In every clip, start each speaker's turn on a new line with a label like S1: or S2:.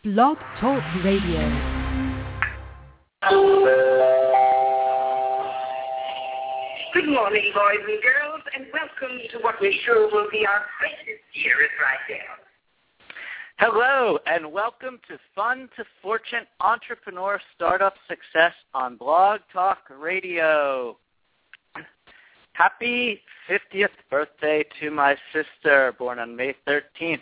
S1: Blog Talk Radio.
S2: Good morning, boys and girls, and welcome to what we're sure will be our greatest year at Rydell.
S3: Hello, and welcome to Fun to Fortune Entrepreneur Startup Success on Blog Talk Radio. Happy 50th birthday to my sister, born on May 13th,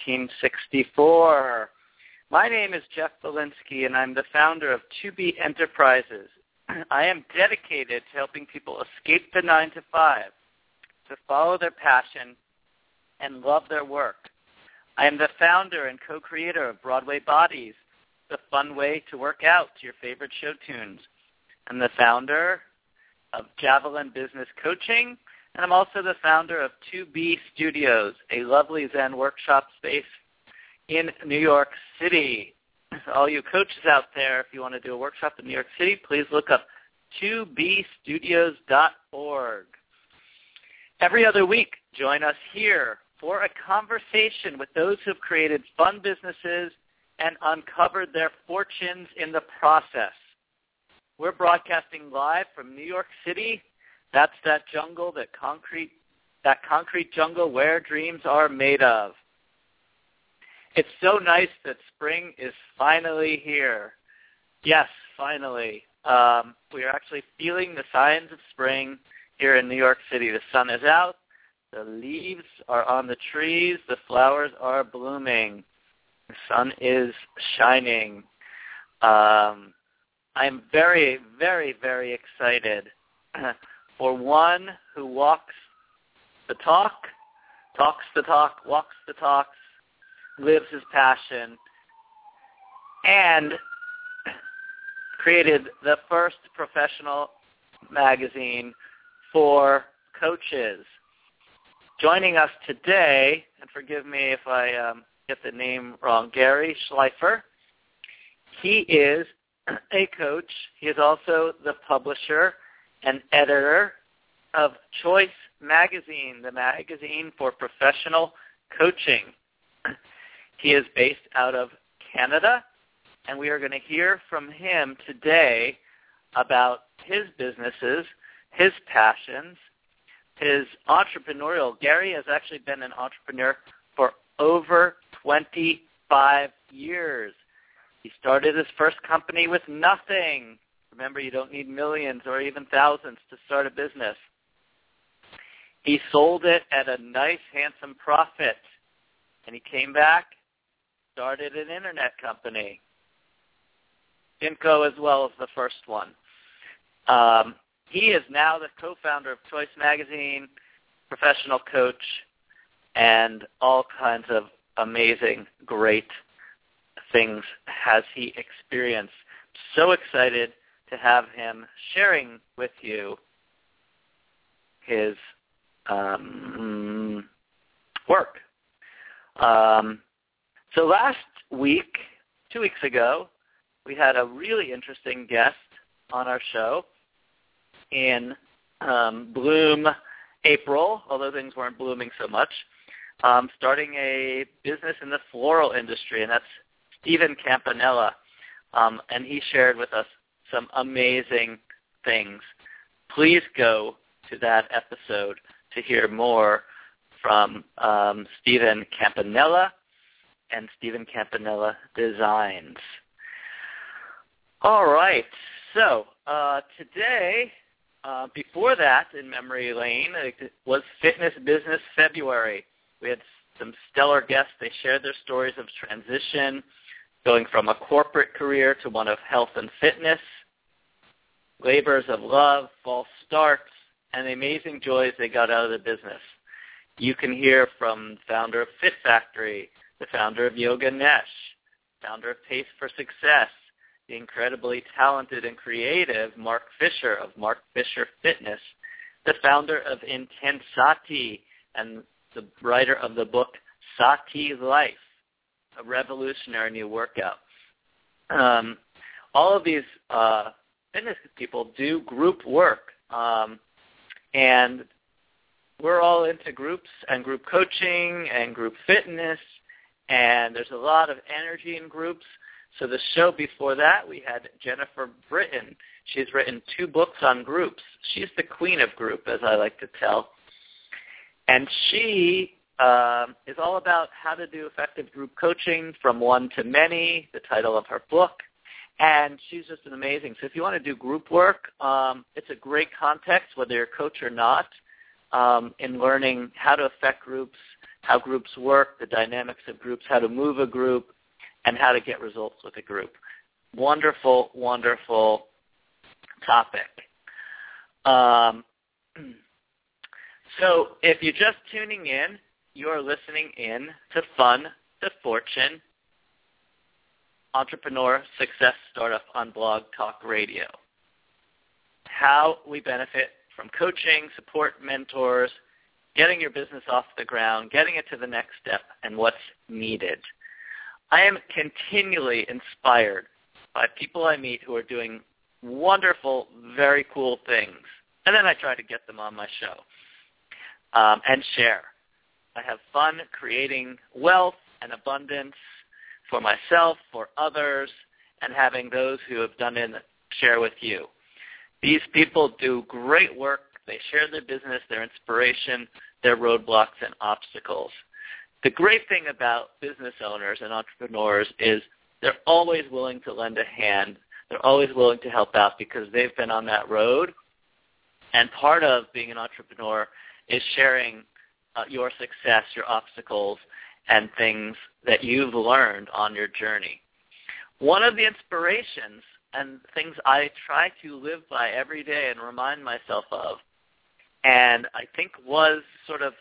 S3: 1964. My name is Jeff Belinsky, and I'm the founder of 2B Enterprises. I am dedicated to helping people escape the 9-to-5, to follow their passion, and love their work. I am the founder and co-creator of Broadway Bodies, the fun way to work out to your favorite show tunes. I'm the founder of Javelin Business Coaching, and I'm also the founder of 2B Studios, a lovely Zen workshop space in New York City. So all you coaches out there, if you want to do a workshop in New York City, please look up 2bstudios.org. Every other week, join us here for a conversation with those who have created fun businesses and uncovered their fortunes in the process. We're broadcasting live from New York City. That's that jungle, that concrete jungle where dreams are made of. It's so nice that spring is finally here. Yes, finally. We are actually feeling the signs of spring here in New York City. The sun is out. The leaves are on the trees. The flowers are blooming. The sun is shining. I'm very, very, very excited for one who walks the talk, talks the talk, walks the talks, lives his passion, and created the first professional magazine for coaches. Joining us today, and forgive me if I get the name wrong, Gary Schleifer. He is a coach. He is also the publisher and editor of Choice Magazine, the magazine for professional coaching. He is based out of Canada, and we are going to hear from him today about his businesses, his passions, his entrepreneurial. Gary has actually been an entrepreneur for over 25 years. He started his first company with nothing. Remember, you don't need millions or even thousands to start a business. He sold it at a nice, handsome profit, and he came back, started an internet company. Didn't go as well as the first one. He is now the co-founder of Choice Magazine, professional coach, and all kinds of amazing, great things has he experienced. So excited to have him sharing with you his work. So last week, 2 weeks ago, we had a really interesting guest on our show in Bloom April, although things weren't blooming so much, starting a business in the floral industry, and that's Stephen Campanella, and he shared with us some amazing things. Please go to that episode to hear more from Stephen Campanella and Stephen Campanella Designs. All right, so today, before that, in memory lane, it was Fitness Business February. We had some stellar guests. They shared their stories of transition, going from a corporate career to one of health and fitness, labors of love, false starts, and the amazing joys they got out of the business. You can hear from the founder of Fit Factory, the founder of Yoga Nesh, founder of Pace for Success, the incredibly talented and creative Mark Fisher of Mark Fisher Fitness, the founder of Intensati, and the writer of the book Sati Life, a revolutionary new workout. All of these fitness people do group work, and we're all into groups and group coaching and group fitness, and there's a lot of energy in groups. So the show before that, we had Jennifer Britton. She's written 2 books on groups. She's the queen of group, as I like to tell. And she is all about how to do effective group coaching from one to many, the title of her book. And she's just an amazing. So if you want to do group work, it's a great context, whether you're a coach or not, in learning how to affect groups, how groups work, the dynamics of groups, how to move a group, and how to get results with a group. Wonderful, wonderful topic. So if you're just tuning in, you're listening in to Fun to Fortune, Entrepreneur Success Startup on Blog Talk Radio. How we benefit from coaching, support, mentors, getting your business off the ground, getting it to the next step, and what's needed. I am continually inspired by people I meet who are doing wonderful, very cool things. And then I try to get them on my show and share. I have fun creating wealth and abundance for myself, for others, and having those who have done it share with you. These people do great work. They share their business, their inspiration, their roadblocks and obstacles. The great thing about business owners and entrepreneurs is they're always willing to lend a hand. They're always willing to help out because they've been on that road. And part of being an entrepreneur is sharing your success, your obstacles, and things that you've learned on your journey. One of the inspirations and things I try to live by every day and remind myself of, and I think was sort of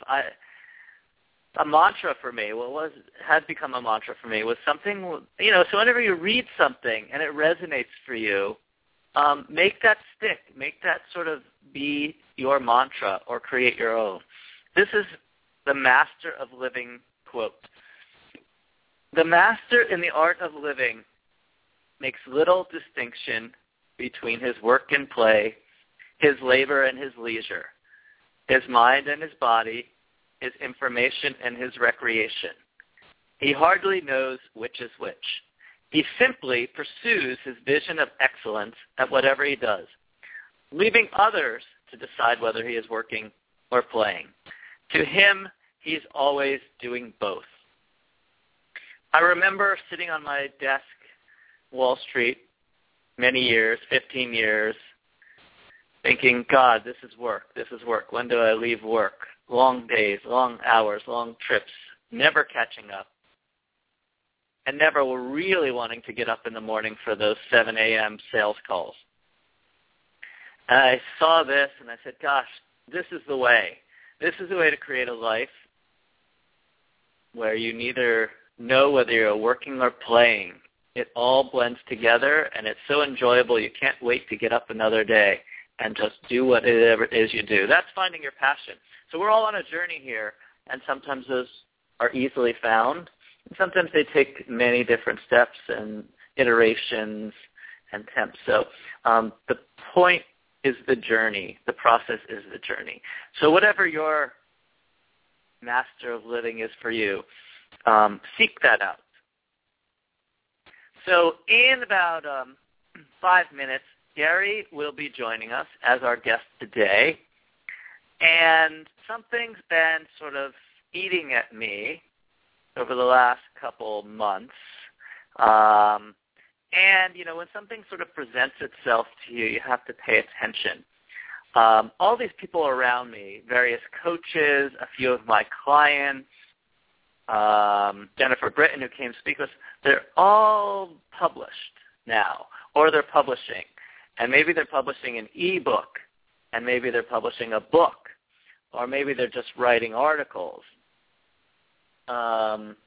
S3: a mantra for me, has become a mantra for me, was something, so whenever you read something and it resonates for you, make that stick. Make that sort of be your mantra or create your own. This is the Master of Living quote. The master in the art of living makes little distinction between his work and play, his labor and his leisure, his mind and his body, his information and his recreation. He hardly knows which is which. He simply pursues his vision of excellence at whatever he does, leaving others to decide whether he is working or playing. To him, he is always doing both. I remember sitting on my desk, Wall Street, many years, 15 years, thinking, God, this is work. This is work. When do I leave work? Long days, long hours, long trips, never catching up, and never really wanting to get up in the morning for those 7 a.m. sales calls. And I saw this, and I said, gosh, this is the way. This is the way to create a life where you neither know whether you're working or playing. It all blends together, and it's so enjoyable you can't wait to get up another day and just do whatever it is you do. That's finding your passion. So we're all on a journey here, and sometimes those are easily found, and sometimes they take many different steps and iterations and attempts. So the point is the journey. The process is the journey. So whatever your master of living is for you, seek that out. So in about 5 minutes, Gary will be joining us as our guest today. And something's been sort of eating at me over the last couple months. And, when something sort of presents itself to you, you have to pay attention. All these people around me, various coaches, a few of my clients, Jennifer Britton, who came to speak with us, they're all published now, or they're publishing. And maybe they're publishing an ebook, and maybe they're publishing a book, or maybe they're just writing articles. And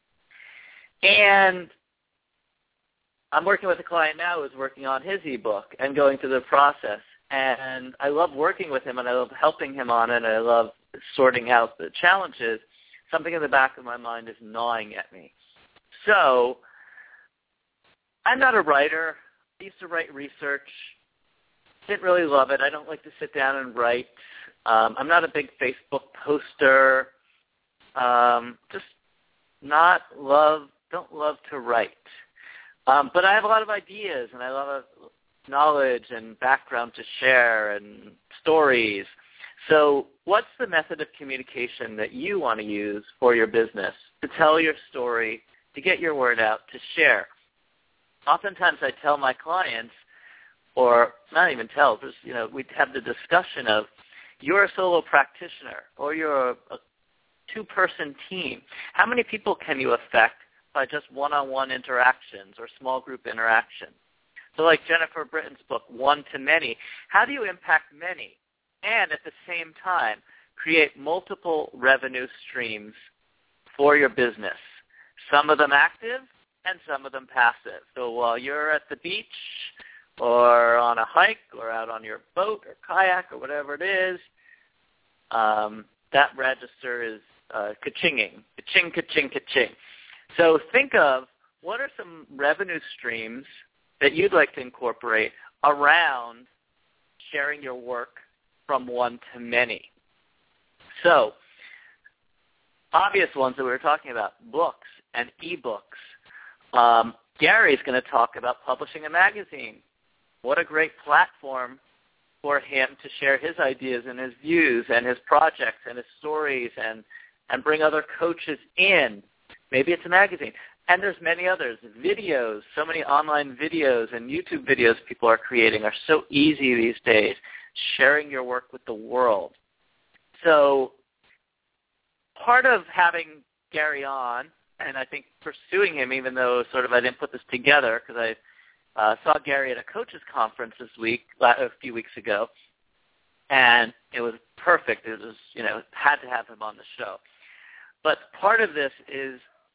S3: I'm working with a client now who's working on his ebook and going through the process. And I love working with him, and I love helping him on it, and I love sorting out the challenges. Something in the back of my mind is gnawing at me. So I'm not a writer. I used to write research. Didn't really love it. I don't like to sit down and write. I'm not a big Facebook poster. Just don't love to write. But I have a lot of ideas, and I have a lot of knowledge and background to share and stories. So what's the method of communication that you want to use for your business to tell your story, to get your word out, to share? Oftentimes I tell my clients, or not even tell, just, we have the discussion of, you're a solo practitioner or you're a two-person team. How many people can you affect by just one-on-one interactions or small group interactions? So like Jennifer Britton's book, One to Many. How do you impact many and at the same time create multiple revenue streams for your business? Some of them active and some of them passive. So while you're at the beach or on a hike or out on your boat or kayak or whatever it is, that register is ka-chinging, ka-ching, ka-ching, ka-ching. So think of what are some revenue streams that you'd like to incorporate around sharing your work from one to many. So obvious ones that we were talking about, books and ebooks. Gary's going to talk about publishing a magazine. What a great platform for him to share his ideas and his views and his projects and his stories and bring other coaches in. Maybe it's a magazine. And there's many others. Videos, so many online videos and YouTube videos people are creating are so easy these days, sharing your work with the world. So part of having Gary on, and I think pursuing him, even though sort of I didn't put this together because I saw Gary at a coaches conference a few weeks ago, and it was perfect. It was, had to have him on the show. But part of this is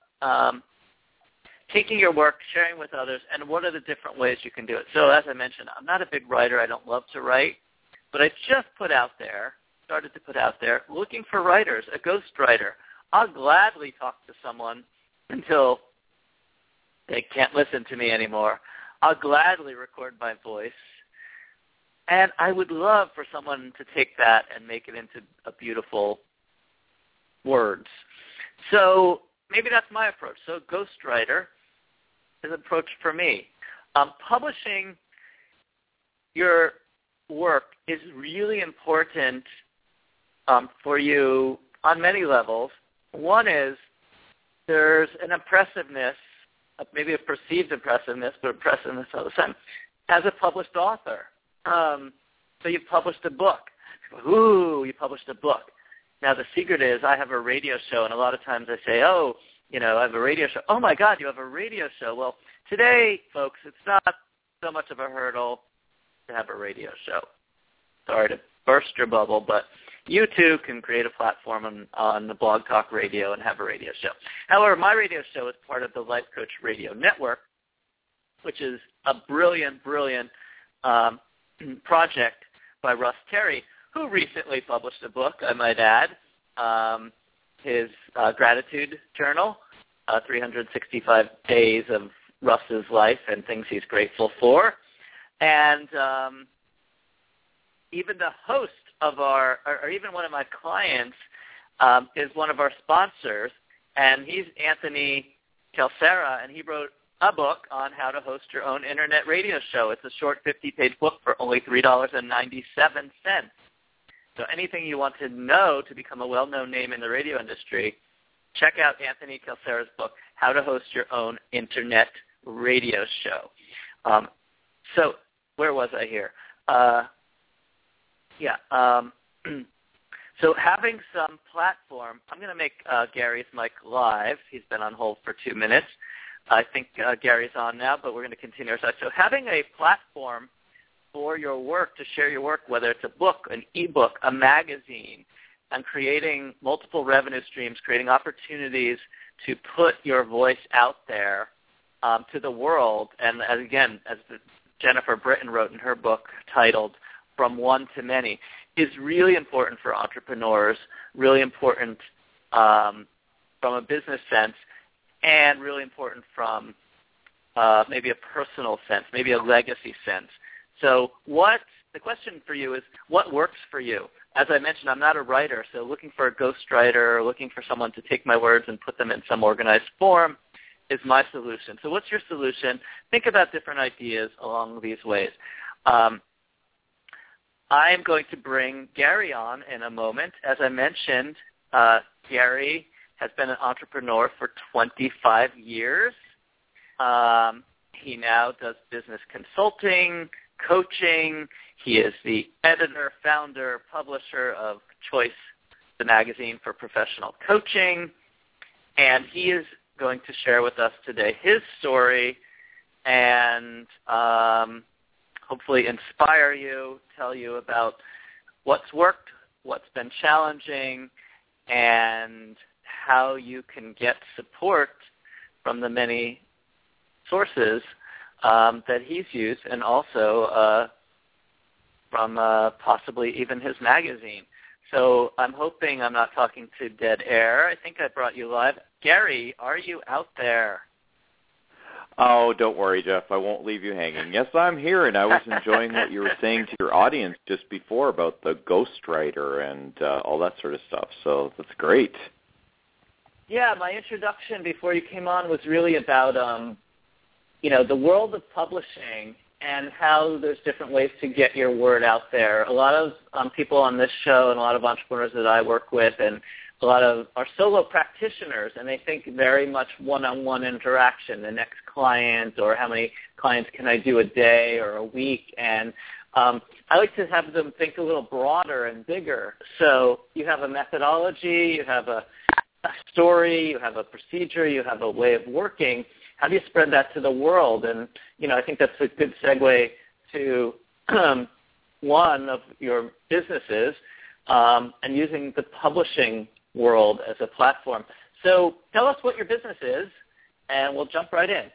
S3: taking your work, sharing with others, and what are the different ways you can do it. So as I mentioned, I'm not a big writer. I don't love to write. But I just started to put out there, looking for writers, a ghostwriter. I'll gladly talk to someone until they can't listen to me anymore. I'll gladly record my voice. And I would love for someone to take that and make it into a beautiful words. So maybe that's my approach. So ghostwriter is an approach for me. Publishing your work is really important for you on many levels. One is there's an impressiveness, maybe a perceived impressiveness, but impressiveness all the time, as a published author. So you've published a book. Ooh, you published a book. Now, the secret is I have a radio show, and a lot of times I say, I have a radio show. Oh, my God, you have a radio show. Well, today, folks, it's not so much of a hurdle to have a radio show. Sorry to burst your bubble, but you, too, can create a platform on the Blog Talk Radio and have a radio show. However, my radio show is part of the Life Coach Radio Network, which is a brilliant, brilliant project by Russ Terry, who recently published a book, I might add, his gratitude journal, 365 days of Russ's life and things he's grateful for. And even the host of or even one of my clients is one of our sponsors, and he's Anthony Calcera, and he wrote a book on how to host your own internet radio show. It's a short 50-page book for only $3.97. So anything you want to know to become a well-known name in the radio industry, check out Anthony Calcera's book, How to Host Your Own Internet Radio Show. So where was I here? So having some platform, I'm going to make Gary's mic live. He's been on hold for 2 minutes. I think Gary's on now, but we're going to continue. So having a platform for your work, to share your work, whether it's a book, an ebook, a magazine, and creating multiple revenue streams, creating opportunities to put your voice out there to the world. And again, as Jennifer Britton wrote in her book titled From One to Many, is really important for entrepreneurs, really important from a business sense, and really important from maybe a personal sense, maybe a legacy sense. So the question for you is, what works for you? as I mentioned, I'm not a writer, so looking for a ghostwriter, looking for someone to take my words and put them in some organized form is my solution. So what's your solution? Think about different ideas along these ways. I am going to bring Gary on in a moment. As I mentioned, Gary has been an entrepreneur for 25 years. He now does business consulting, coaching. He is the editor, founder, publisher of Choice, the magazine for professional coaching. And he is going to share with us today his story and hopefully inspire you, tell you about what's worked, what's been challenging, and how you can get support from the many sources that he's used, and also from possibly even his magazine. So I'm hoping I'm not talking to dead air. I think I brought you live. Gary, are you out there?
S1: Oh, don't worry, Jeff. I won't leave you hanging. Yes, I'm here, and I was enjoying what you were saying to your audience just before about the ghostwriter and all that sort of stuff. So that's great.
S3: Yeah, my introduction before you came on was really about, the world of publishing and how there's different ways to get your word out there. A lot of people on this show and a lot of entrepreneurs that I work with and a lot of are solo practitioners, and they think very much one-on-one interaction, the next client or how many clients can I do a day or a week. And I like to have them think a little broader and bigger. So you have a methodology, you have a story, you have a procedure, you have a way of working. How do you spread that to the world? And, I think that's a good segue to one of your businesses and using the publishing world as a platform. So tell us what your business is, and we'll jump right in.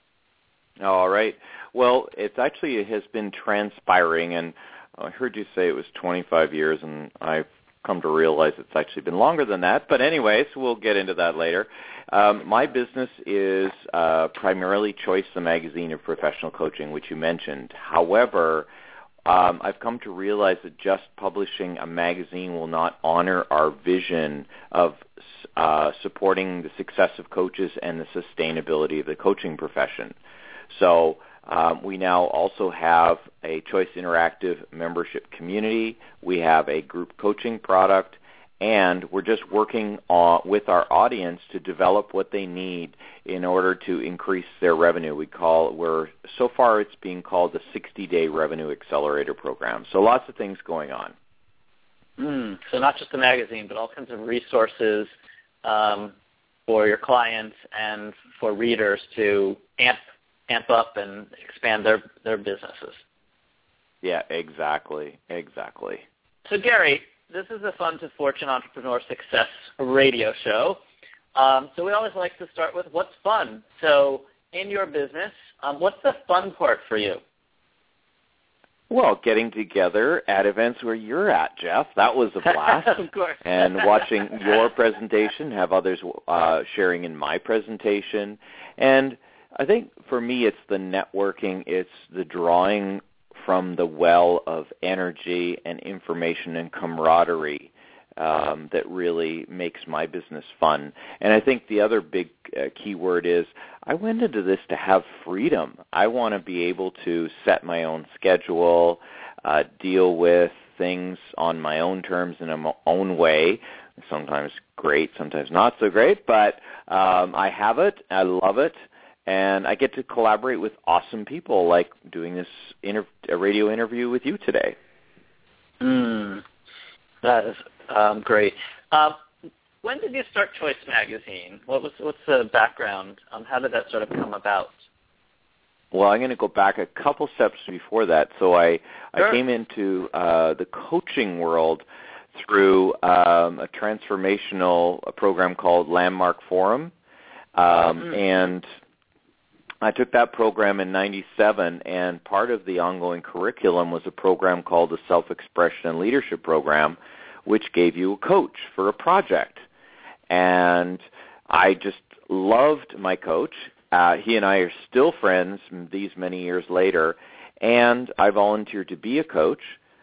S1: All right. Well, it has been transpiring, and I heard you say it was 25 years, and I've come to realize it's actually been longer than that. But anyways, we'll get into that later. My business is primarily Choice, the magazine of professional coaching, which you mentioned. However, I've come to realize that just publishing a magazine will not honor our vision of supporting the success of coaches and the sustainability of the coaching profession. So we now also have a Choice Interactive membership community. We have a group coaching product, and we're just working with our audience to develop what they need in order to increase their revenue. So far it's being called the 60-Day Revenue Accelerator Program. So lots of things going on.
S3: So not just the magazine, but all kinds of resources for your clients and for readers to amp up and expand their businesses.
S1: Yeah, exactly.
S3: So Gary, this is a Fun to Fortune Entrepreneur Success radio show. So we always like to start with what's fun. So in your business, what's the fun part for you?
S1: Well, getting together at events where you're at, Jeff. That was a blast.
S3: Of course.
S1: And watching your presentation, have others sharing in my presentation. And I think for me it's the networking, it's the drawing from the well of energy and information and camaraderie that really makes my business fun. And I think the other big key word is I went into this to have freedom. I want to be able to set my own schedule, deal with things on my own terms in my own way. Sometimes great, sometimes not so great, but I have it. I love it. And I get to collaborate with awesome people like doing this a radio interview with you today.
S3: That is great. When did you start Choice Magazine? What's the background? How did that sort of come about?
S1: Well, I'm going to go back a couple steps before that. So I came into the coaching world through a transformational program called Landmark Forum. And I took that program in 97, and part of the ongoing curriculum was a program called the Self-Expression and Leadership Program, which gave you a coach for a project. And I just loved my coach. He and I are still friends these many years later, and I volunteered to be a coach.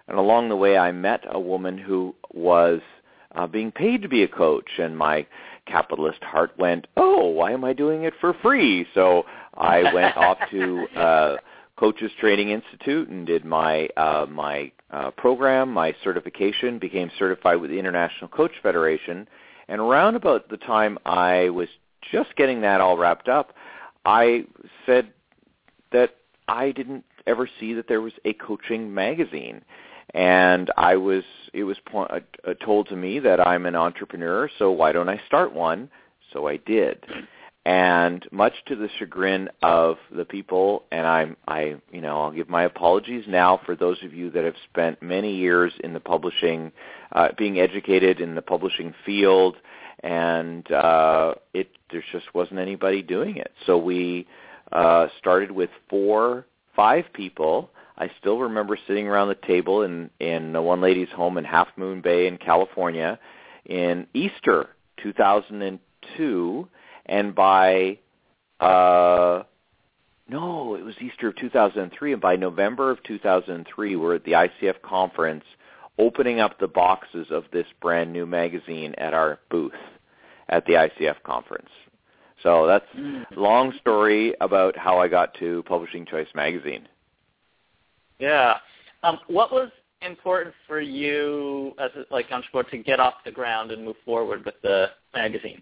S1: And along the way, I met a woman who was being paid to be a coach, and my capitalist heart went, oh, why am I doing it for free? So I went off to Coaches Training Institute and did my program, my certification, became certified with the International Coach Federation. And around about the time I was just getting that all wrapped up, I said that I didn't ever see that there was a coaching magazine. And it was told to me that I'm an entrepreneur, so why don't I start one? So I did. And much to the chagrin of the people, and I'll give my apologies now for those of you that have spent many years in the publishing, being educated in the publishing field, and there just wasn't anybody doing it. So we started with 5 people. I still remember sitting around the table in one lady's home in Half Moon Bay in California in Easter 2002, and by it was Easter of 2003, and by November of 2003, we're at the ICF conference opening up the boxes of this brand new magazine at our booth at the ICF conference. So that's a long story about how I got to Publishing Choice Magazine.
S3: Yeah. What was important for you as entrepreneur to get off the ground and move forward with the magazine?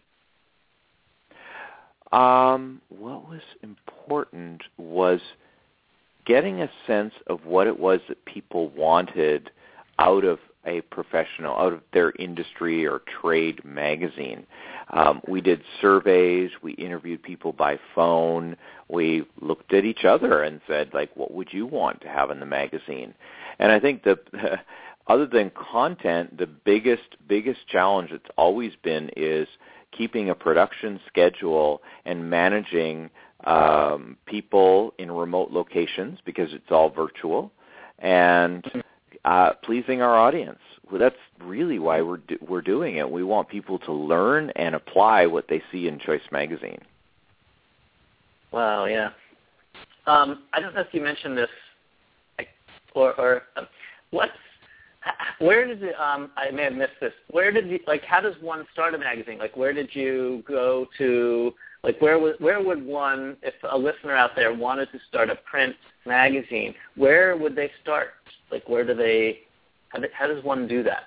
S1: What was important was getting a sense of what it was that people wanted out of a professional, out of their industry or trade magazine. We did surveys. We interviewed people by phone. We looked at each other and said, what would you want to have in the magazine? And I think other than content, the biggest challenge that's always been is keeping a production schedule and managing people in remote locations because it's all virtual, and pleasing our audience. Well, that's really why we're doing it. We want people to learn and apply what they see in Choice Magazine.
S3: Wow, yeah. I don't know if you mentioned this, where did it, I may have missed this. Where did you, how does one start a magazine? Where did you go to, where would one, if a listener out there wanted to start a print magazine, where would they start? How does one do that?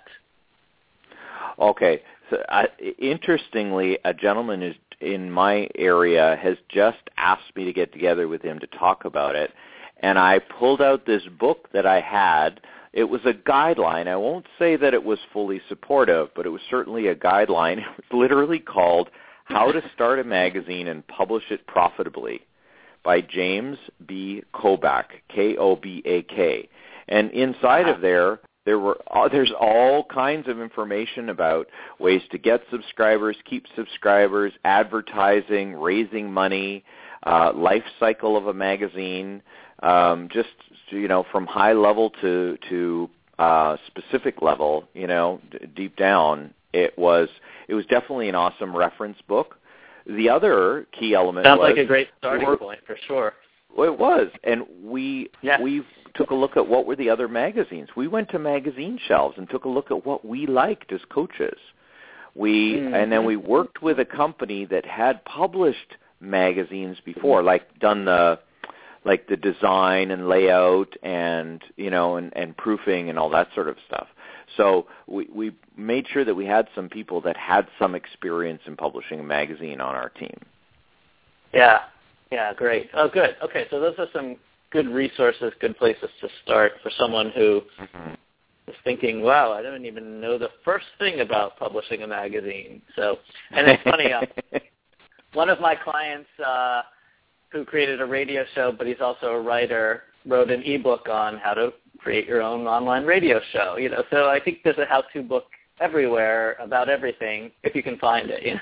S1: Okay. So interestingly, a gentleman in my area has just asked me to get together with him to talk about it, and I pulled out this book that I had. It was a guideline. I won't say that it was fully supportive, but it was certainly a guideline. It was literally called How to Start a Magazine and Publish It Profitably by James B. Kobach, Kobak. And inside of there's all kinds of information about ways to get subscribers, keep subscribers, advertising, raising money, life cycle of a magazine, just from high level to specific level, deep down. It was definitely an awesome reference book. The other key element
S3: sounds like a great starting point for sure.
S1: Well, it was, and we took a look at what were the other magazines. We went to magazine shelves and took a look at what we liked as coaches. And then we worked with a company that had published magazines before, done the design and layout and and proofing and all that sort of stuff. So we made sure that we had some people that had some experience in publishing a magazine on our team.
S3: Yeah. Yeah, great. Oh, good. Okay, so those are some good resources, good places to start for someone who is thinking, wow, I don't even know the first thing about publishing a magazine. So, and it's funny, one of my clients who created a radio show, but he's also a writer, wrote an ebook on how to create your own online radio show. So I think there's a how-to book everywhere about everything if you can find it.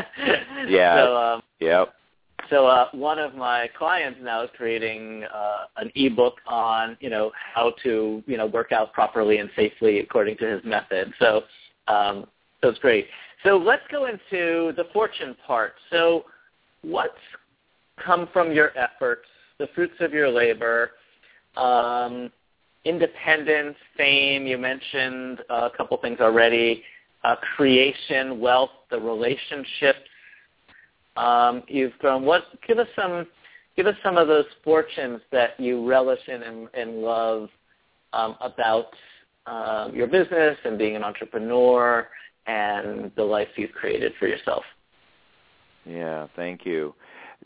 S1: Yeah.
S3: So, So one of my clients now is creating an ebook on, how to, work out properly and safely according to his method. So it's great. So let's go into the fortune part. So what's come from your efforts, the fruits of your labor, independence, fame. You mentioned a couple things already. Creation, wealth, the relationships you've grown. Give us some of those fortunes that you relish in and love about your business and being an entrepreneur and the life you've created for yourself.
S1: Yeah, thank you.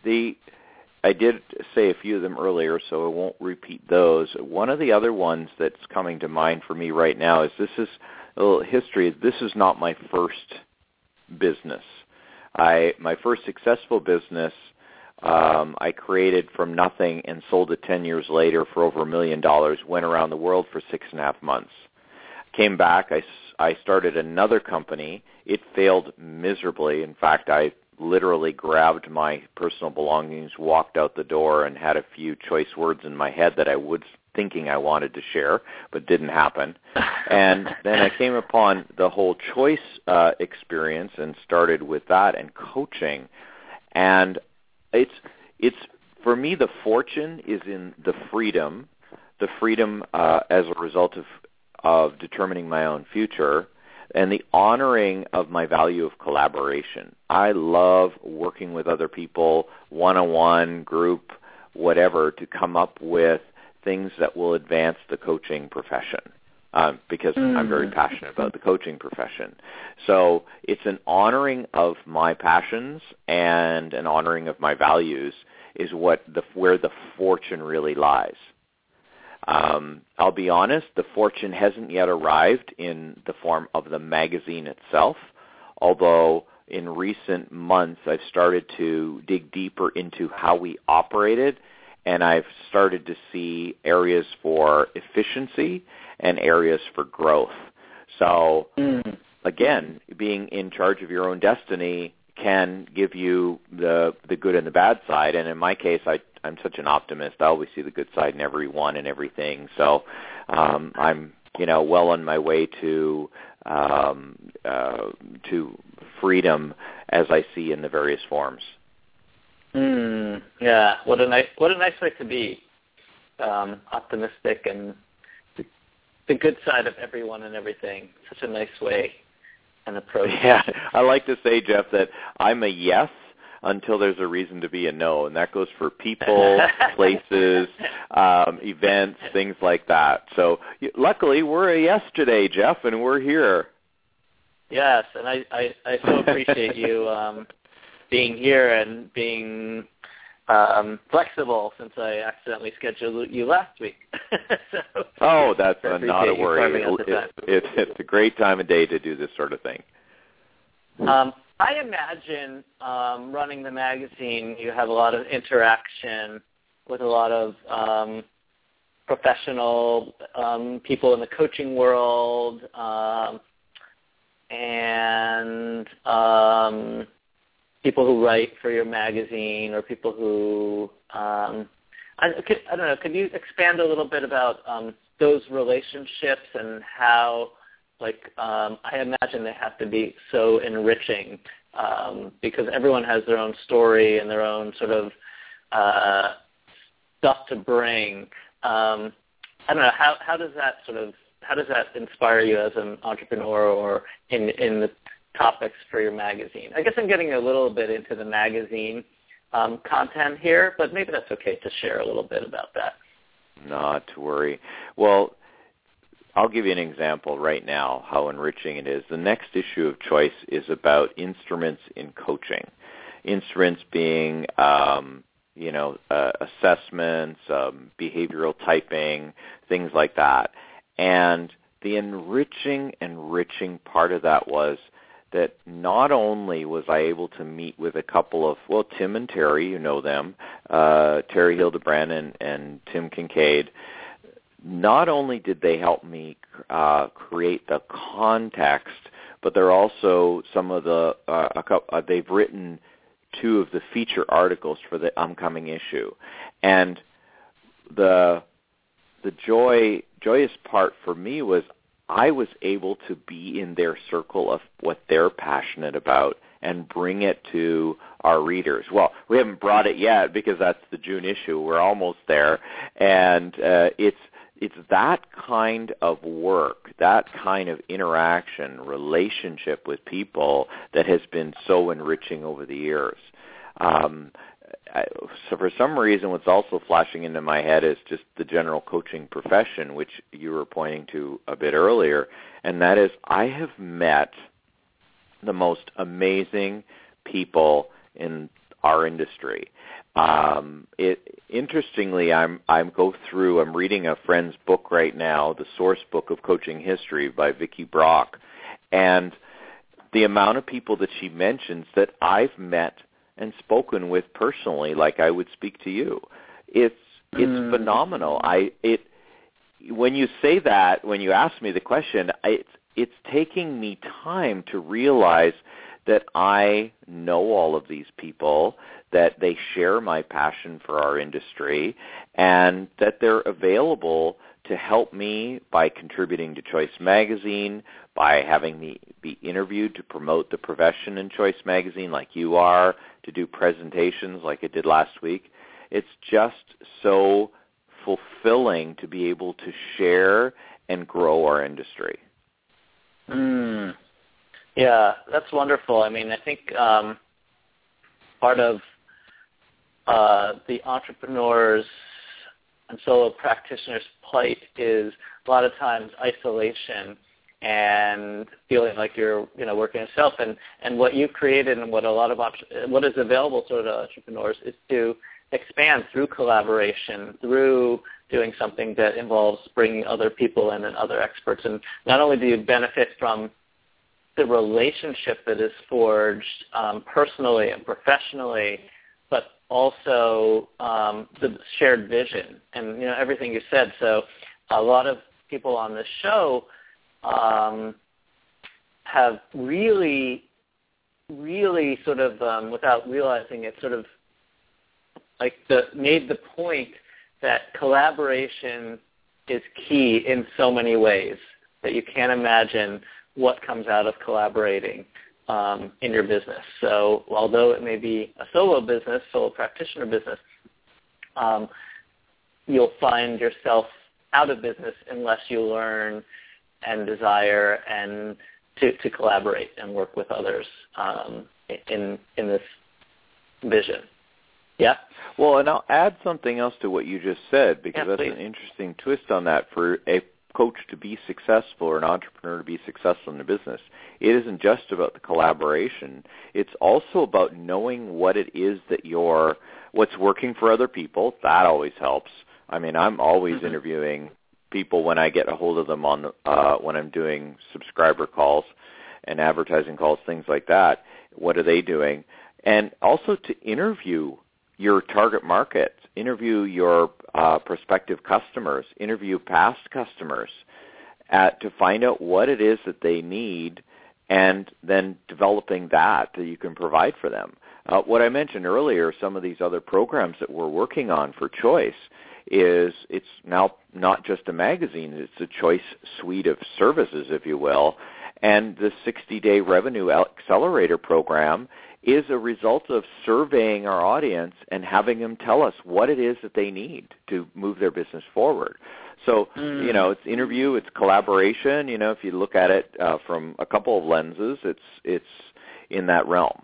S1: I did say a few of them earlier, so I won't repeat those. One of the other ones that's coming to mind for me right now is this is a little history. This is not my first business. My first successful business I created from nothing and sold it 10 years later for over $1 million, went around the world for 6.5 months. Came back, I started another company. It failed miserably. In fact, I literally grabbed my personal belongings, walked out the door, and had a few choice words in my head that I was thinking I wanted to share, but didn't happen. And then I came upon the whole choice experience and started with that and coaching. And it's for me, the fortune is in the freedom as a result of determining my own future, and the honoring of my value of collaboration. I love working with other people, one-on-one, group, whatever, to come up with things that will advance the coaching profession, because I'm very passionate about the coaching profession. So it's an honoring of my passions and an honoring of my values is where the fortune really lies. I'll be honest, the fortune hasn't yet arrived in the form of the magazine itself, although in recent months I've started to dig deeper into how we operated, and I've started to see areas for efficiency and areas for growth. So, again, being in charge of your own destiny can give you the good and the bad side, and in my case, I'm such an optimist. I always see the good side in everyone and everything. So I'm well on my way to freedom as I see in the various forms.
S3: Yeah, what a nice way to be. Optimistic and the good side of everyone and everything. Such a nice way and approach.
S1: Yeah, I like to say, Jeff, that I'm a yes until there's a reason to be a no, and that goes for people, places, events, things like that. So luckily, we're a yes today, Jeff, and we're here.
S3: Yes, and I so appreciate you being here and being flexible, since I accidentally scheduled you last week. So,
S1: that's not a worry. It's a great time of day to do this sort of thing.
S3: I imagine running the magazine, you have a lot of interaction with a lot of professional people in the coaching world and people who write for your magazine or people who, I don't know, could you expand a little bit about those relationships and how, I imagine they have to be so enriching because everyone has their own story and their own sort of stuff to bring. I don't know, how does that inspire you as an entrepreneur or in the topics for your magazine? I guess I'm getting a little bit into the magazine content here, but maybe that's okay to share a little bit about that.
S1: Not to worry. Well, I'll give you an example right now how enriching it is. The next issue of Choice is about instruments in coaching. Instruments being, assessments, behavioral typing, things like that. And the enriching part of that was that not only was I able to meet with a couple of, Tim and Terry, you know them, Terry Hildebrand and Tim Kincaid. Not only did they help me create the context, but they're also some of the, they've written 2 of the feature articles for the upcoming issue. And the joyous part for me was I was able to be in their circle of what they're passionate about and bring it to our readers. Well, we haven't brought it yet because that's the June issue. We're almost there. And it's that kind of work, that kind of interaction, relationship with people that has been so enriching over the years. So for some reason, what's also flashing into my head is just the general coaching profession, which you were pointing to a bit earlier, and that is I have met the most amazing people in our industry. Interestingly, I'm reading a friend's book right now, The Source Book of Coaching History by Vicki Brock, and the amount of people that she mentions that I've met and spoken with personally, like I would speak to you, it's phenomenal. When you say that, when you ask me the question, it's taking me time to realize that I know all of these people, that they share my passion for our industry, and that they're available to help me by contributing to Choice Magazine, by having me be interviewed to promote the profession in Choice Magazine like you are, to do presentations like I did last week. It's just so fulfilling to be able to share and grow our industry.
S3: Yeah, that's wonderful. I mean, I think part of the entrepreneurs and solo practitioners' plight is a lot of times isolation and feeling like you're working yourself. And what you've created and what what is available to entrepreneurs is to expand through collaboration, through doing something that involves bringing other people in and other experts. And not only do you benefit from the relationship that is forged personally and professionally, but also the shared vision and everything you said. So a lot of people on this show have really sort of without realizing it, sort of like made the point that collaboration is key in so many ways that you can't imagine what comes out of collaborating in your business. So although it may be a solo practitioner business, you'll find yourself out of business unless you learn and desire and to collaborate and work with others in this vision. Yeah?
S1: Well, and I'll add something else to what you just said, because that's an interesting twist on that. For a coach to be successful or an entrepreneur to be successful in the business, it isn't just about the collaboration. It's also about knowing what it is that what's working for other people. That always helps. I mean, I'm always interviewing people when I get a hold of them on when I'm doing subscriber calls and advertising calls, things like that. What are they doing? And also to interview your target market, interview your prospective customers, interview past customers to find out what it is that they need, and then developing that you can provide for them. What I mentioned earlier, some of these other programs that we're working on for Choice, it's now not just a magazine, it's a Choice suite of services, if you will. And the 60-day Revenue Accelerator program is a result of surveying our audience and having them tell us what it is that they need to move their business forward. So, it's interview, it's collaboration. If you look at it from a couple of lenses, it's in that realm.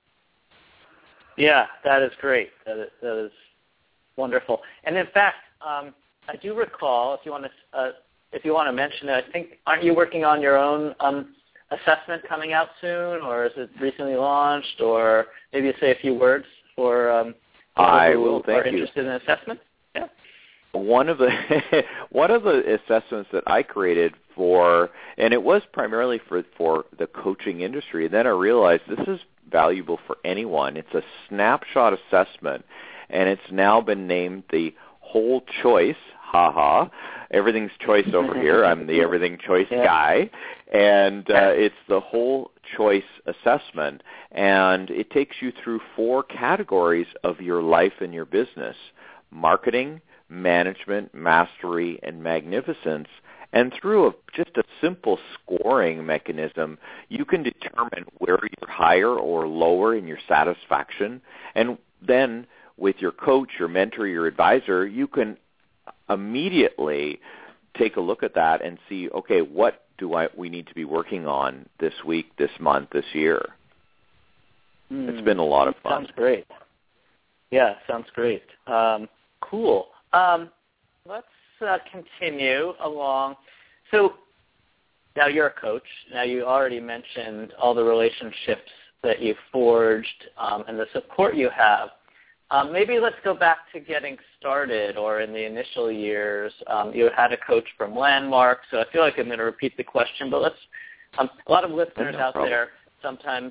S3: Yeah, that is great. That is wonderful. And in fact, I do recall, if you want to mention it, I think, aren't you working on your own assessment coming out soon, or is it recently launched? Or maybe you say a few words for people who are interested in assessment. Yeah.
S1: One of the assessments that I created and it was primarily for the coaching industry. And then I realized this is valuable for anyone. It's a snapshot assessment, and it's now been named the Whole Choice. Everything's choice over here. I'm the everything choice guy. And it's the Whole Choice assessment. And it takes you through 4 categories of your life and your business: marketing, management, mastery, and magnificence. And through just a simple scoring mechanism, you can determine where you're higher or lower in your satisfaction. And then with your coach, your mentor, your advisor, you can immediately take a look at that and see, okay, what we need to be working on this week, this month, this year. It's been a lot of fun.
S3: Sounds great. Yeah, sounds great. Cool. Let's continue along. So now you're a coach. Now you already mentioned all the relationships that you forged and the support you have. Maybe let's go back to getting started, or in the initial years. You had a coach from Landmark, so I feel like I'm going to repeat the question, but let's. A lot of listeners out there sometimes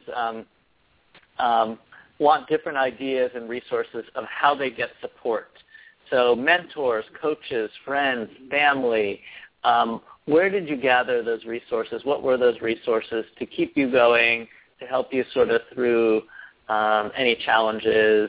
S3: want different ideas and resources of how they get support. So mentors, coaches, friends, family. Where did you gather those resources? What were those resources to keep you going, to help you sort of through any challenges?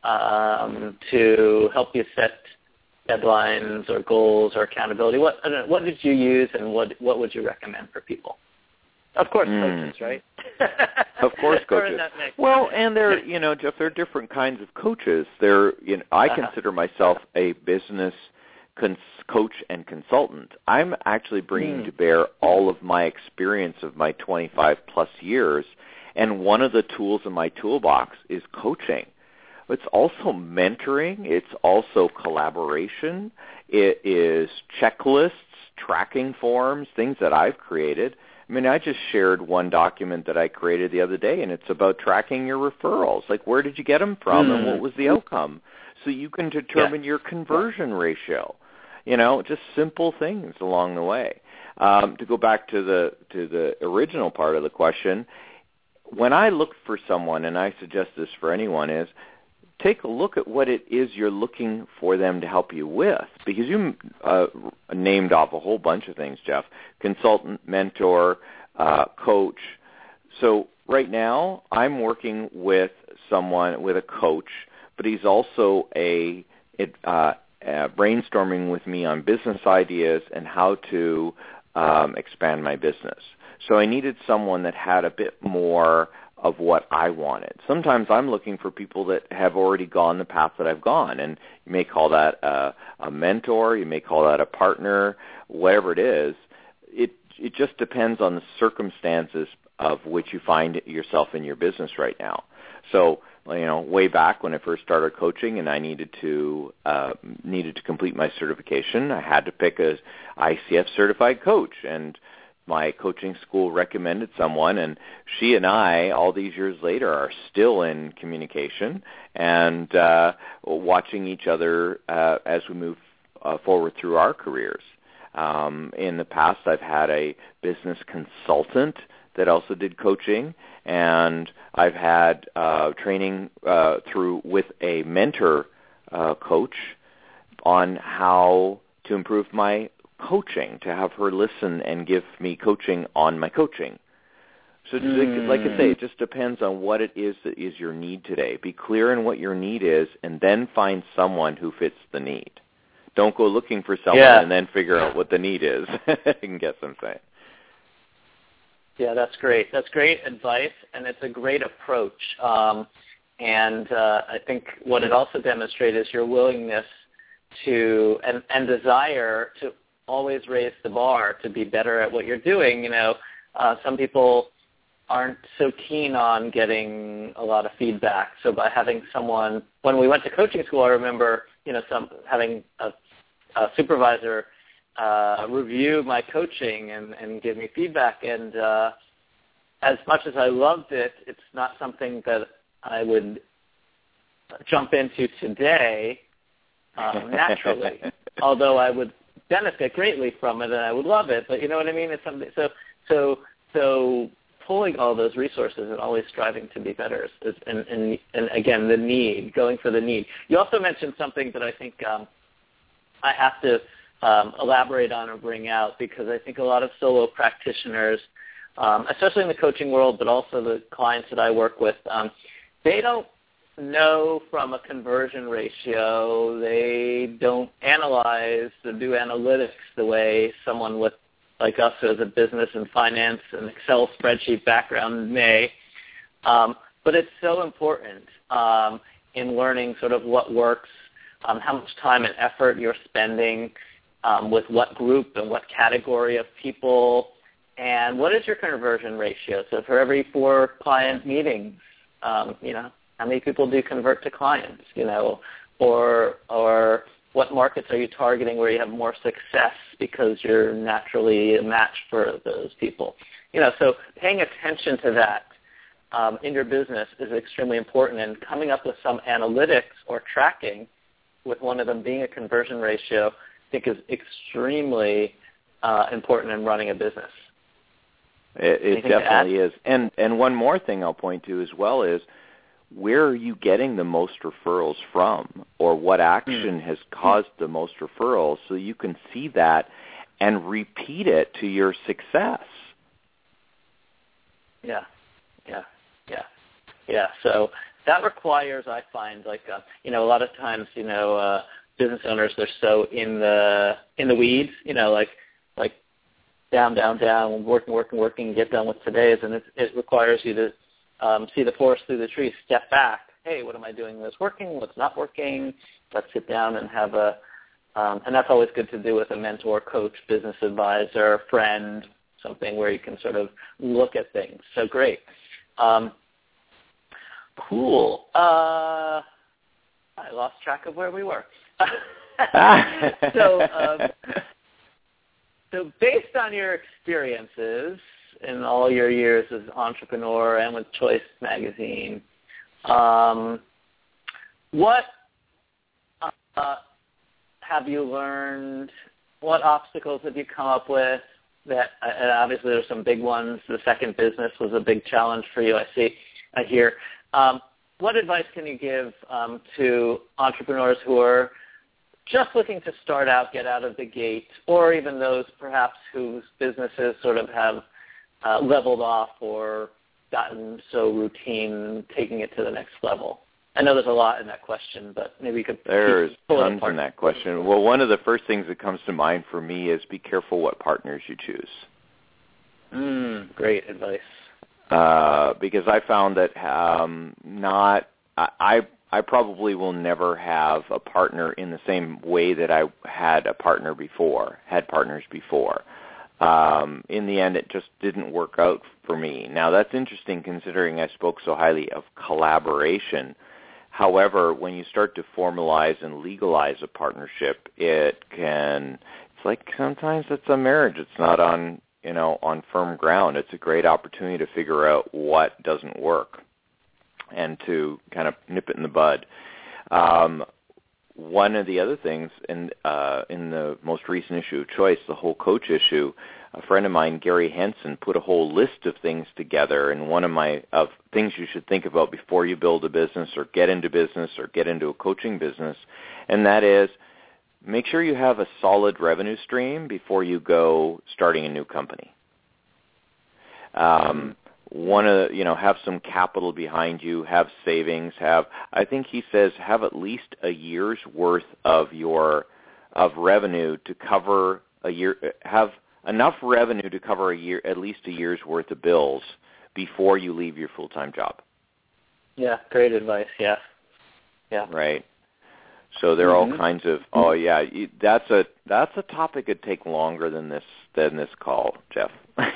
S3: To help you set deadlines or goals or accountability? What did you use, and what would you recommend for people? Of course, coaches, right?
S1: Of course, coaches. Well, and Jeff, there are different kinds of coaches. I consider myself a business coach and consultant. I'm actually bringing to bear all of my experience of my 25-plus years, and one of the tools in my toolbox is coaching. It's also mentoring. It's also collaboration. It is checklists, tracking forms, things that I've created. I mean, I just shared one document that I created the other day, and it's about tracking your referrals. Like, where did you get them from, and what was the outcome? So you can determine your conversion ratio. Just simple things along the way. To go back to the original part of the question, when I look for someone, and I suggest this for anyone, is take a look at what it is you're looking for them to help you with, because you named off a whole bunch of things, Jeff: consultant, mentor, coach. So right now I'm working with a coach, but he's also brainstorming with me on business ideas and how to expand my business. So I needed someone that had a bit more of what I wanted. Sometimes I'm looking for people that have already gone the path that I've gone, and you may call that a mentor, you may call that a partner, whatever it is. It just depends on the circumstances of which you find yourself in your business right now. So, way back when I first started coaching and I needed to complete my certification, I had to pick a ICF certified coach, and my coaching school recommended someone, and she and I, all these years later, are still in communication and watching each other as we move forward through our careers. In the past, I've had a business consultant that also did coaching, and I've had training with a mentor coach on how to improve my coaching, to have her listen and give me coaching on my coaching. So like I say, it just depends on what it is that is your need today. Be clear in what your need is, and then find someone who fits the need. Don't go looking for someone and then figure out what the need is. I can guess what I'm saying.
S3: Yeah, that's great. That's great advice, and it's a great approach. And I think what it also demonstrates is your willingness to and desire to always raise the bar to be better at what you're doing. Some people aren't so keen on getting a lot of feedback. So by having someone, when we went to coaching school, I remember, having a supervisor review my coaching and give me feedback. And as much as I loved it, it's not something that I would jump into today naturally, although I would benefit greatly from it and I would love it. But you know what I mean? It's something. So pulling all those resources and always striving to be better is and again, the need, going for the need. You also mentioned something that I think I have to elaborate on or bring out, because I think a lot of solo practitioners, especially in the coaching world, but also the clients that I work with, they don't know from a conversion ratio. They don't analyze or do analytics the way someone like us who has a business and finance and Excel spreadsheet background may. But it's so important in learning sort of what works how much time and effort you're spending with what group and what category of people, and what is your conversion ratio? So for every 4 client meetings, how many people do you convert to clients, or what markets are you targeting where you have more success because you're naturally a match for those people? So paying attention to that in your business is extremely important, and coming up with some analytics or tracking, with one of them being a conversion ratio, I think is extremely important in running a business.
S1: It definitely is. And one more thing I'll point to as well is, where are you getting the most referrals from, or what action has caused the most referrals, so you can see that and repeat it to your success. Yeah. So that requires, I find, a lot of times, business owners, they're so in the weeds, like down, working, get done with today's, and it requires you to see the forest through the trees, step back. Hey, what am I doing that's working? What's not working? Let's sit down and have and that's always good to do with a mentor, coach, business advisor, friend, something where you can sort of look at things. So great. Cool. I lost track of where we were. So based on your experiences in all your years as an entrepreneur and with Choice Magazine, what have you learned? What obstacles have you come up with? That and obviously there's some big ones. The second business was a big challenge for you, I hear. What advice can you give to entrepreneurs who are just looking to start out, get out of the gate, or even those perhaps whose businesses sort of have leveled off or gotten so routine, taking it to the next level? I know there's a lot in that question, but maybe you could There's tons in that question. Well, one of the first things that comes to mind for me is be careful what partners you choose.
S3: Great advice.
S1: Because I found that I probably will never have a partner in the same way that I had partners before. In the end, it just didn't work out for me. Now, that's interesting considering I spoke so highly of collaboration. However, when you start to formalize and legalize a partnership, it's like sometimes it's a marriage. It's not on firm ground. It's a great opportunity to figure out what doesn't work and to kind of nip it in the bud. One of the other things in the most recent issue of Choice, the whole coach issue, a friend of mine, Gary Henson, put a whole list of things together, and one of things you should think about before you build a business or get into a coaching business, and that is make sure you have a solid revenue stream before you go starting a new company. Have some capital behind you, have savings, I think he says have at least a year's worth of revenue to cover a year, have enough revenue to cover at least a year's worth of bills before you leave your full-time job. Yeah,
S3: great advice. Yeah.
S1: Right. So there are all kinds of that's a topic that'd take longer than this call, Jeff.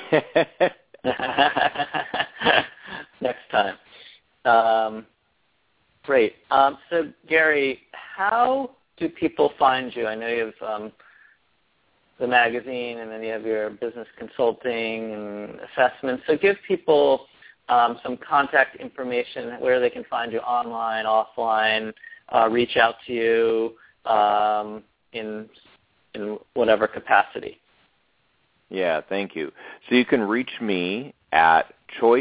S3: Next time. Great. So Gary, how do people find you? I know you have the magazine, and then you have your business consulting and assessments. So give people some contact information where they can find you online, offline, reach out to you in whatever capacity.
S1: Yeah, thank you. So you can reach me at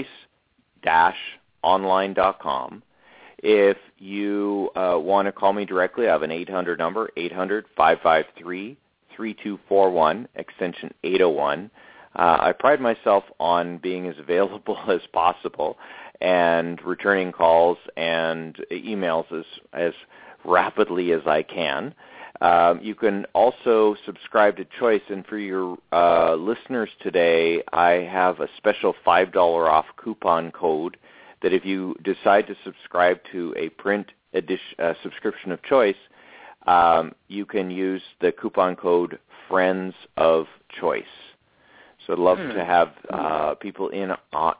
S1: choice-online.com. If you want to call me directly, I have an 800 number, 800-553-3241, extension 801. I pride myself on being as available as possible and returning calls and emails as rapidly as I can. You can also subscribe to Choice, and for your listeners today, I have a special $5 off coupon code that if you decide to subscribe to a print edition subscription of Choice, you can use the coupon code Friends of Choice. So I'd love to have people in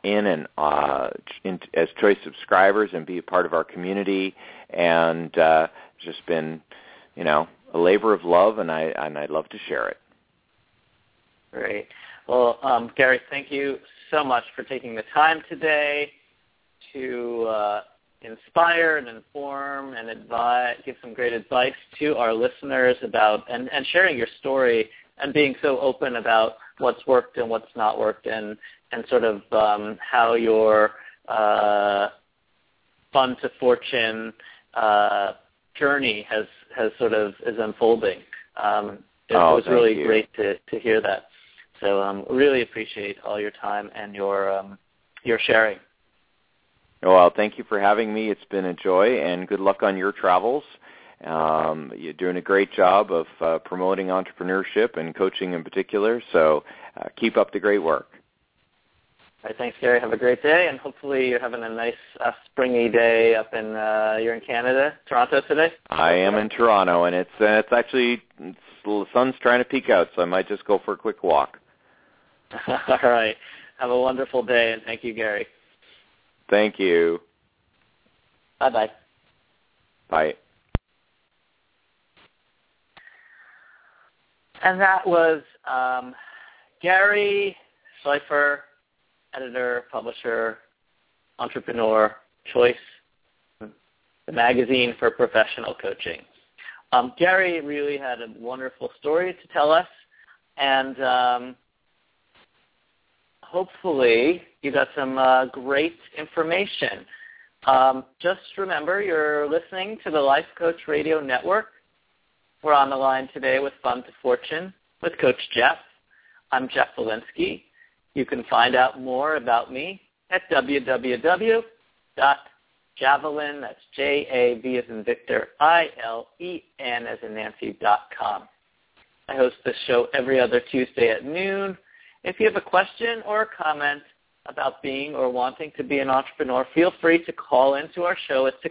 S1: as Choice subscribers and be a part of our community. And it's just been, a labor of love, and I'd love to share it.
S3: Great. Well, Gary, thank you so much for taking the time today to inspire and inform and advise, give some great advice to our listeners about and sharing your story and being so open about what's worked and what's not worked and sort of how your Fun to Fortune journey is unfolding. It was really great to hear that. So really appreciate all your time and your sharing.
S1: Well, thank you for having me. It's been a joy, and good luck on your travels. You're doing a great job of promoting entrepreneurship and coaching in particular, so keep up the great work.
S3: All right, thanks, Gary. Have a great day, and hopefully you're having a nice springy day up in, you're in Canada, Toronto today?
S1: I am in Toronto, and it's actually, the sun's trying to peek out, so I might just go for a quick walk.
S3: All right. Have a wonderful day, and thank you, Gary.
S1: Thank you.
S3: Bye-bye.
S1: Bye.
S3: And that was Gary Slifer, editor, publisher, entrepreneur, Choice, the magazine for professional coaching. Gary really had a wonderful story to tell us, and hopefully you got some great information. Just remember, you're listening to the Life Coach Radio Network. We're on the line today with Fun to Fortune with Coach Jeff. I'm Jeff Walensky. You can find out more about me at www.javelin, that's J-A-V as in Victor, I-L-E-N as in Nancy.com. I host this show every other Tuesday at noon. If you have a question or a comment about being or wanting to be an entrepreneur, feel free to call into our show at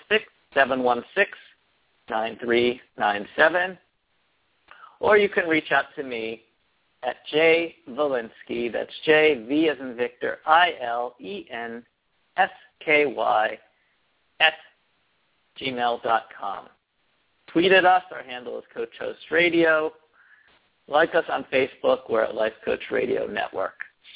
S3: 646-716-9397, or you can reach out to me at jvalinsky, that's J-V as in Victor, I-L-E-N-S-K-Y, at gmail.com. Tweet at us. Our handle is Coach Host Radio. Like us on Facebook. We're at Life Coach Radio Network.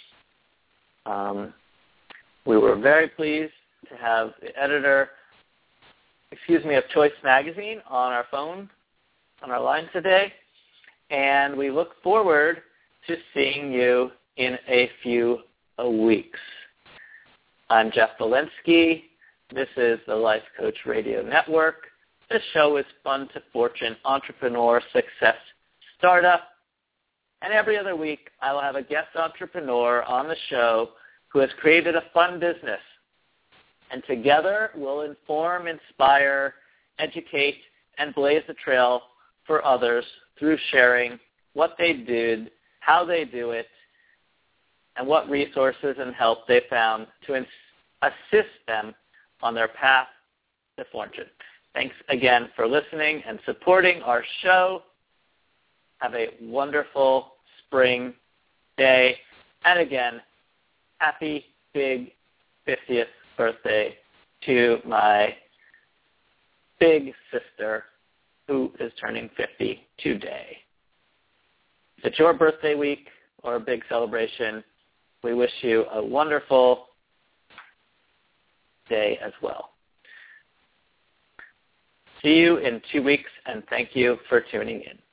S3: We were very pleased to have the editor, of Choice Magazine on our phone, on our line today, and we look forward to seeing you in a few weeks. I'm Jeff Walensky. This is the Life Coach Radio Network. This show is Fun to Fortune, Entrepreneur Success Startup. And every other week, I will have a guest entrepreneur on the show who has created a fun business. And together, we'll inform, inspire, educate, and blaze a trail for others through sharing what they did, how they do it, and what resources and help they found to assist them on their path to fortune. Thanks again for listening and supporting our show. Have a wonderful spring day. And again, happy big 50th birthday to my big sister who is turning 50 today. If it's your birthday week or a big celebration, we wish you a wonderful day as well. See you in 2 weeks, and thank you for tuning in.